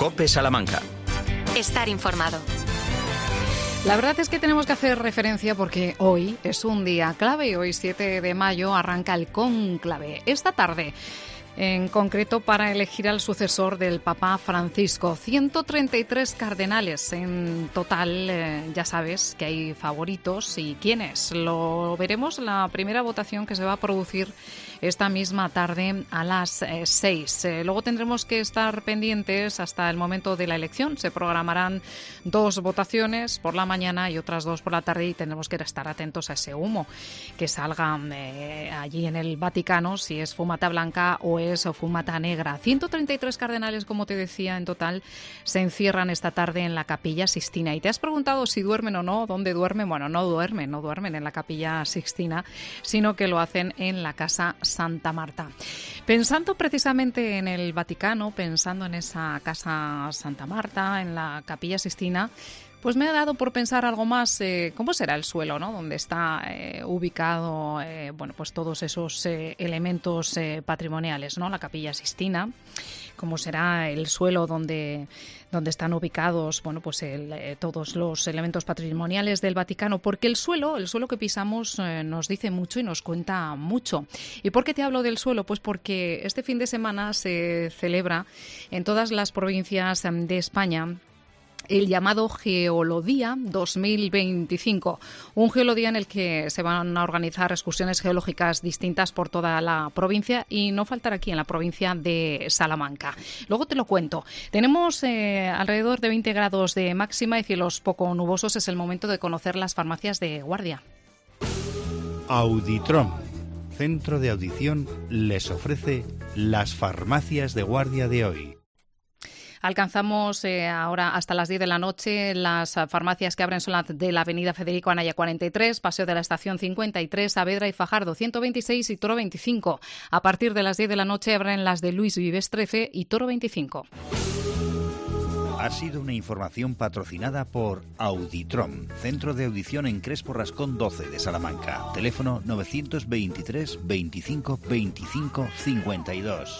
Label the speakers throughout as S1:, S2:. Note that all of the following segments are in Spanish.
S1: COPE Salamanca.
S2: Estar informado.
S3: La verdad es que tenemos que hacer referencia porque hoy es un día clave. Hoy, 7 de mayo, arranca el cónclave. Esta tarde, en concreto, para elegir al sucesor del Papa Francisco. 133 cardenales en total. Ya sabes que hay favoritos. ¿Y quiénes? Lo veremos en la primera votación que se va a producir esta misma tarde a las 6. Luego tendremos que estar pendientes hasta el momento de la elección. Se programarán 2 votaciones por la mañana y otras 2 por la tarde, y tendremos que estar atentos a ese humo que salga allí en el Vaticano, si es fumata blanca o es fumata negra. 133 cardenales, como te decía, en total se encierran esta tarde en la Capilla Sixtina. Y te has preguntado si duermen o no, dónde duermen. Bueno, no duermen en la Capilla Sixtina, sino que lo hacen en la Casa Santa Marta. Pensando precisamente en el Vaticano, pensando en esa Casa Santa Marta, en la Capilla Sixtina, pues me ha dado por pensar algo más, cómo será el suelo, ¿no? Donde está ubicado, pues todos esos elementos patrimoniales, ¿no? La Capilla Sixtina. Cómo será el suelo donde están ubicados, todos los elementos patrimoniales del Vaticano, porque el suelo que pisamos nos dice mucho y nos cuenta mucho. ¿Y por qué te hablo del suelo? Pues porque este fin de semana se celebra en todas las provincias de España el llamado Geolodía 2025, un geolodía en el que se van a organizar excursiones geológicas distintas por toda la provincia, y no faltará aquí en la provincia de Salamanca. Luego te lo cuento. Tenemos alrededor de 20 grados de máxima y cielos poco nubosos. Es el momento de conocer las farmacias de Guardia.
S4: Auditrom, centro de audición, les ofrece las farmacias de Guardia de hoy.
S3: Alcanzamos ahora hasta las 10 de la noche. Las farmacias que abren son las de la avenida Federico Anaya 43, Paseo de la Estación 53, Saavedra y Fajardo 126 y Toro 25. A partir de las 10 de la noche abren las de Luis Vives 13 y Toro 25.
S4: Ha sido una información patrocinada por Auditrom, centro de audición en Crespo Rascón 12 de Salamanca. Teléfono 923 25 25 52.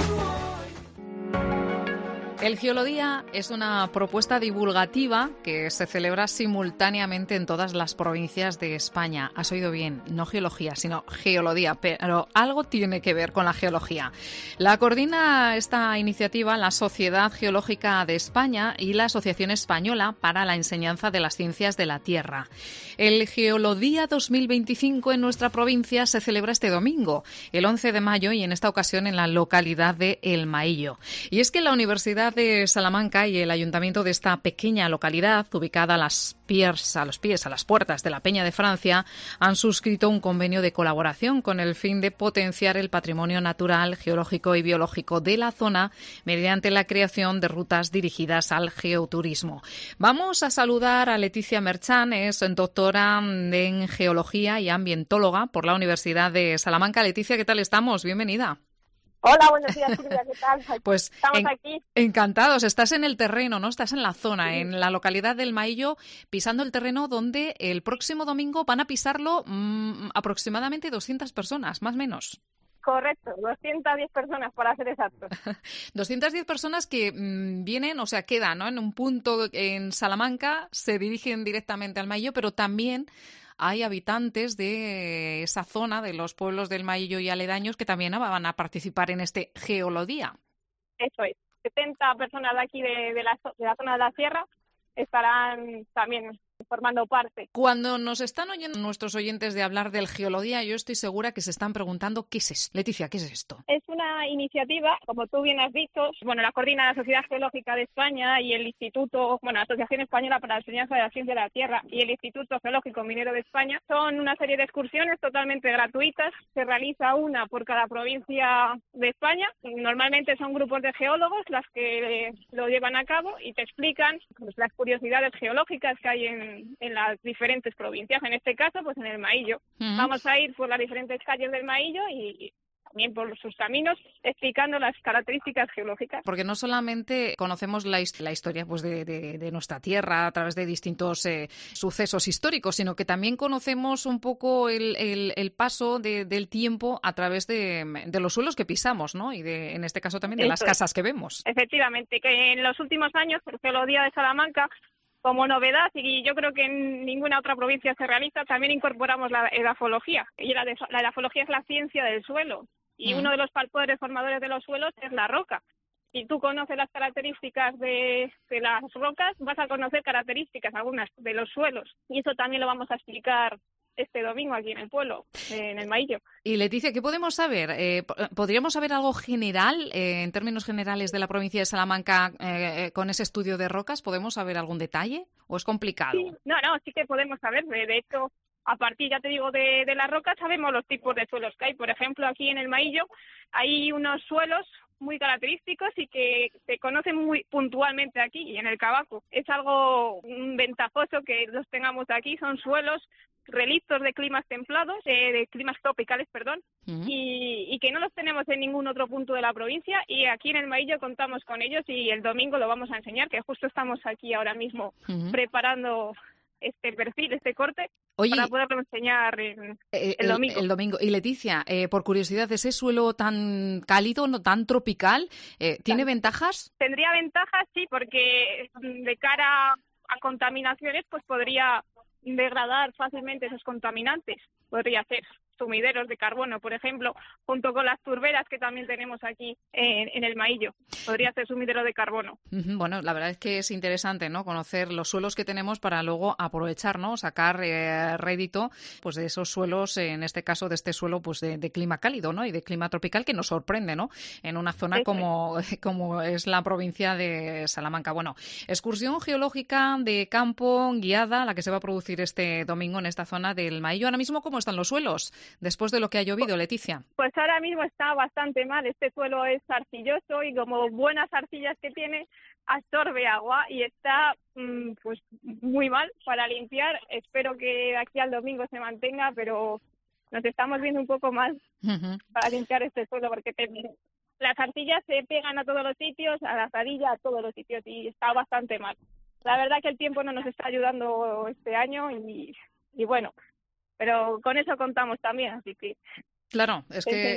S3: El Geolodía es una propuesta divulgativa que se celebra simultáneamente en todas las provincias de España. Has oído bien, no geología, sino Geolodía, pero algo tiene que ver con la geología. La coordina esta iniciativa la Sociedad Geológica de España y la Asociación Española para la Enseñanza de las Ciencias de la Tierra. El Geolodía 2025 en nuestra provincia se celebra este domingo, el 11 de mayo, y en esta ocasión en la localidad de El Maillo. Y es que la Universidad de Salamanca y el ayuntamiento de esta pequeña localidad, ubicada a las puertas de la Peña de Francia, han suscrito un convenio de colaboración con el fin de potenciar el patrimonio natural, geológico y biológico de la zona mediante la creación de rutas dirigidas al geoturismo. Vamos a saludar a Leticia Merchán, es doctora en geología y ambientóloga por la Universidad de Salamanca. Leticia, ¿qué tal estamos? Bienvenida.
S5: Hola, buenos días, Silvia, ¿qué tal?
S3: Pues
S5: estamos aquí.
S3: Encantados. Estás en el terreno, ¿no? Estás en la zona, sí, en la localidad del Maillo, pisando el terreno donde el próximo domingo van a pisarlo aproximadamente 200 personas, más o menos.
S5: Correcto, 210 personas para ser exactos.
S3: 210 personas que vienen, o sea, quedan, ¿no?, en un punto en Salamanca, se dirigen directamente al Maillo, pero también hay habitantes de esa zona, de los pueblos del Maillo y aledaños, que también van a participar en este Geolodía.
S5: Eso es. 70 personas de aquí de la zona de la sierra estarán también formando parte.
S3: Cuando nos están oyendo nuestros oyentes de hablar del Geolodía, yo estoy segura que se están preguntando ¿qué es esto? Leticia, ¿qué es esto?
S5: Es una iniciativa, como tú bien has dicho, la coordina la Sociedad Geológica de España y el Instituto, la Asociación Española para la Enseñanza de la Ciencia de la Tierra y el Instituto Geológico Minero de España. Son una serie de excursiones totalmente gratuitas. Se realiza una por cada provincia de España. Normalmente son grupos de geólogos las que lo llevan a cabo y te explican las curiosidades geológicas que hay en las diferentes provincias. En este caso, pues en el Maillo. Vamos a ir por las diferentes calles del Maillo y también por sus caminos, explicando las características geológicas.
S3: Porque no solamente conocemos la historia pues de nuestra tierra a través de distintos sucesos históricos, sino que también conocemos un poco el paso del tiempo a través de los suelos que pisamos, ¿no? Y en este caso también de las casas que vemos.
S5: Efectivamente, que en los últimos años, el Geología de Salamanca, como novedad, y yo creo que en ninguna otra provincia se realiza, también incorporamos la edafología. Y la edafología es la ciencia del suelo. Y uno de los factores formadores de los suelos es la roca. Si tú conoces las características de las rocas, vas a conocer características algunas de los suelos. Y eso también lo vamos a explicar este domingo aquí en el pueblo, en el Maillo.
S3: Y Leticia, ¿qué podemos saber? ¿Podríamos saber algo general, en términos generales de la provincia de Salamanca, con ese estudio de rocas? ¿Podemos saber algún detalle o es complicado?
S5: Sí, no, sí que podemos saber. De hecho, a partir, ya te digo, de las rocas sabemos los tipos de suelos que hay. Por ejemplo, aquí en el Maillo hay unos suelos muy característicos y que se conocen muy puntualmente aquí y en el Cabaco. Es algo ventajoso que los tengamos aquí. Son suelos relictos de climas templados, de climas tropicales, perdón, y que no los tenemos en ningún otro punto de la provincia, y aquí en el Maillo contamos con ellos y el domingo lo vamos a enseñar, que justo estamos aquí ahora mismo preparando este perfil, este corte, para poderlo enseñar el domingo.
S3: El domingo. Y Leticia, por curiosidad, ¿ese suelo tan cálido, no tan tropical, tiene ventajas?
S5: Tendría ventajas, sí, porque de cara a contaminaciones, pues podría degradar fácilmente esos contaminantes. Podría ser sumideros de carbono, por ejemplo, junto con las turberas que también tenemos aquí en el Maillo. Podría ser sumidero de carbono. Bueno,
S3: la verdad es que es interesante, ¿no?, conocer los suelos que tenemos para luego aprovechar, ¿no?, sacar rédito pues de esos suelos, en este caso de este suelo pues de clima cálido, ¿no?, y de clima tropical, que nos sorprende, ¿no?, en una zona como es la provincia de Salamanca. Bueno, excursión geológica de campo guiada, la que se va a producir este domingo en esta zona del Maillo. Ahora mismo, ¿cómo están los suelos después de lo que ha llovido, Leticia?
S5: Pues ahora mismo está bastante mal. Este suelo es arcilloso y, como buenas arcillas que tiene, absorbe agua y está pues muy mal para limpiar. Espero que de aquí al domingo se mantenga, pero nos estamos viendo un poco mal para limpiar este suelo, porque las arcillas se pegan a todos los sitios, a la azadilla, a todos los sitios, y está bastante mal. La verdad que el tiempo no nos está ayudando este año y bueno, pero con eso contamos también, así que
S3: claro, es que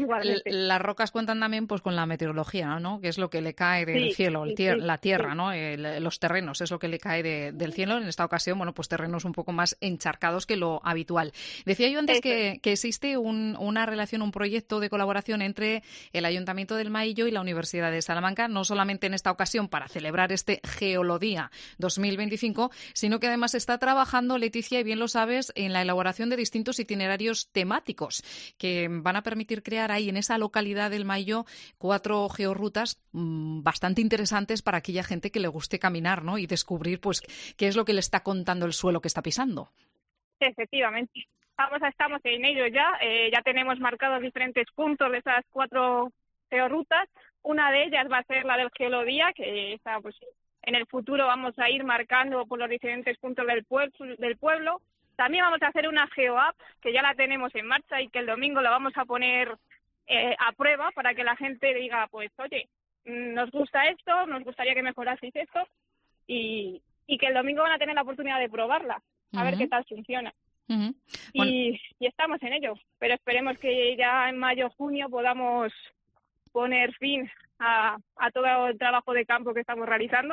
S3: las rocas cuentan también pues con la meteorología, ¿no?, que es lo que le cae del cielo, la tierra, ¿no?, los terrenos, es lo que le cae del cielo. En esta ocasión, bueno, pues terrenos un poco más encharcados que lo habitual. Decía yo antes que existe una relación, un proyecto de colaboración entre el Ayuntamiento del Maillo y la Universidad de Salamanca, no solamente en esta ocasión para celebrar este Geolodía 2025, sino que además está trabajando, Leticia, y bien lo sabes, en la elaboración de distintos itinerarios temáticos que van a permitir crear ahí en esa localidad del Maillo 4 georrutas bastante interesantes para aquella gente que le guste caminar, ¿no?, y descubrir pues qué es lo que le está contando el suelo que está pisando.
S5: Efectivamente. Estamos en ello ya. Ya tenemos marcados diferentes puntos de esas 4 georrutas. Una de ellas va a ser la del Geolodía, que está, pues, en el futuro vamos a ir marcando por los diferentes puntos del pueblo. También vamos a hacer una GeoApp, que ya la tenemos en marcha y que el domingo la vamos a poner a prueba para que la gente diga, pues, oye, nos gusta esto, nos gustaría que mejoraseis esto, y que el domingo van a tener la oportunidad de probarla, a ver qué tal funciona. Bueno. Y estamos en ello, pero esperemos que ya en mayo, junio podamos poner fin a todo el trabajo de campo que estamos realizando,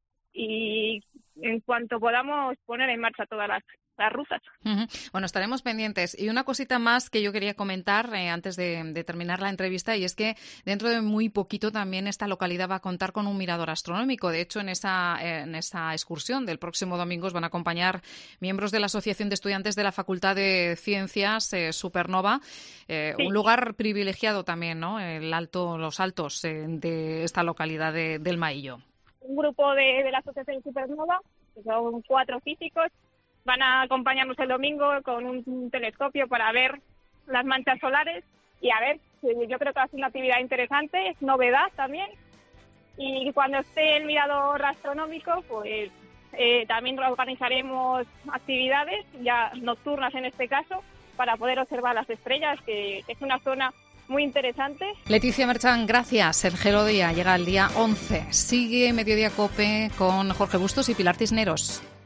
S5: y en cuanto podamos poner en marcha todas las rutas.
S3: Bueno, estaremos pendientes. Y una cosita más que yo quería comentar antes de terminar la entrevista, y es que dentro de muy poquito también esta localidad va a contar con un mirador astronómico. De hecho, en esa excursión del próximo domingo os van a acompañar miembros de la Asociación de Estudiantes de la Facultad de Ciencias Supernova, un lugar privilegiado también, ¿no?, los altos de esta localidad del Maillo.
S5: Un grupo de la Asociación Supernova, que son 4 físicos, van a acompañarnos el domingo con un telescopio para ver las manchas solares y a ver, yo creo que va a ser una actividad interesante, es novedad también, y cuando esté el mirador astronómico, pues también organizaremos actividades ya nocturnas en este caso para poder observar las estrellas, que es una zona muy interesantes.
S3: Leticia Merchán, gracias. El Gelo Día llega el día 11. Sigue Mediodía COPE con Jorge Bustos y Pilar Cisneros.